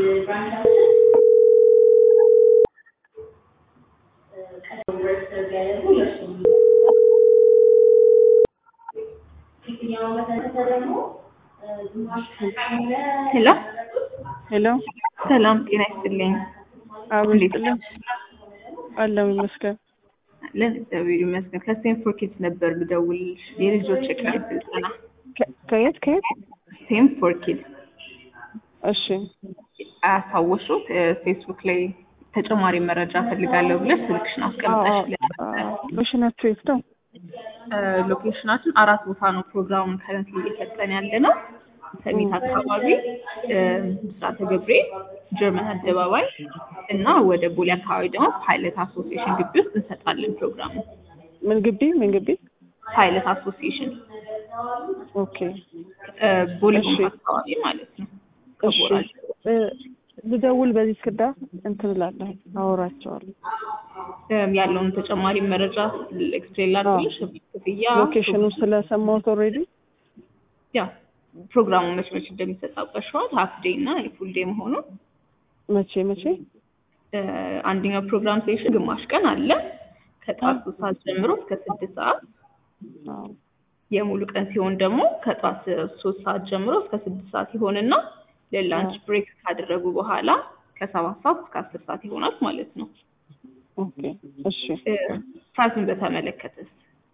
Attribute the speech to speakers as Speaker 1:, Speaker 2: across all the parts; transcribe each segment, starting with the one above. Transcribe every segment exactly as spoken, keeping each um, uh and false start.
Speaker 1: Hello.
Speaker 2: Hello.
Speaker 1: ሰላም ጤና ይስጥልኝ።
Speaker 2: አብስጥልኝ አለው ይመስገን።
Speaker 1: ለእግዚአብሔር ይመስገን። ከሴም ፎር ኪድስ ነበር ልደውልልሽ የልጆች የቀን ስልጠና።
Speaker 2: ከየት ከየት?
Speaker 1: ሴም ፎር ኪድስ።
Speaker 2: እሺ
Speaker 1: አሳወሽው ፌስቡክ ላይ ተጨማሪ መረጃ ፈልጋለሁ ብለሽ ስልክሽን አስቀምጠሽ
Speaker 2: ሎኬሽናችሁ የት ነው?
Speaker 1: ሎኬሽናችን አራት ቦታ ነው ፕሮግራሙን ከረንትሊ እየሰጠን ያለ ነው። ሰሚት አካባቢ ብስራተ ገብርኤል ጀርመን አደባባይ እና ወደ ቦሌ አካባቢ ደግሞ ፓይለት አሶሲዬሽን ግቢ ውስጥ እንሰጣለን ፕሮግራሙ።
Speaker 2: ምን ግቢ ምን ግቢ?
Speaker 1: ፓይለት አሶሲዬሽን።
Speaker 2: ኦኬ
Speaker 1: ቦሌ አካባቢ ማለት ነው። ከቦራል
Speaker 2: ልደውል በዚህ ስልክ እንትን እላለሁ አወራቸዋለሁ።
Speaker 1: ያለውን ተጨማሪ መረጃ ኤክስፕሌን ላድርግልሽ። ክፍያ
Speaker 2: ሎኬሽኑ ስለሰማሁት ኦልሬዲ
Speaker 1: ያ ፕሮግራሙ መቼ መቼ እንደሚሰጥ አውቀሽዋል። ሃፍ ዴይ እና ፉል ዴይ መሆኑ
Speaker 2: መቼ መቼ?
Speaker 1: አንደኛው ፕሮግራም ሴሽን ግማሽ ቀን አለ ከጠዋት ሶስት ሰዓት ጀምሮ እስከ ስድስት ሰዓት። የሙሉ ቀን ሲሆን ደግሞ ከጠዋት ሶስት ሰዓት ጀምሮ እስከ ስድስት ሰዓት ይሆንና ለላንች ብሬክ ካደረጉ በኋላ ከሰባት ሰዓት እስከ አስር ሰዓት ይሆናል ማለት ነው።
Speaker 2: ኦኬ እሺ።
Speaker 1: ሰዓቱን በተመለከተስ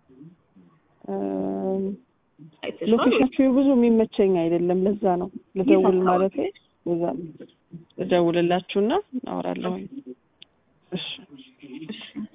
Speaker 2: ሎኬሽናችሁ ብዙ የሚመቸኝ አይደለም። ለዛ ነው ልደውል ማለት ነው። ለዛ ልደውልላችሁና አወራለሁ። እሺ እሺ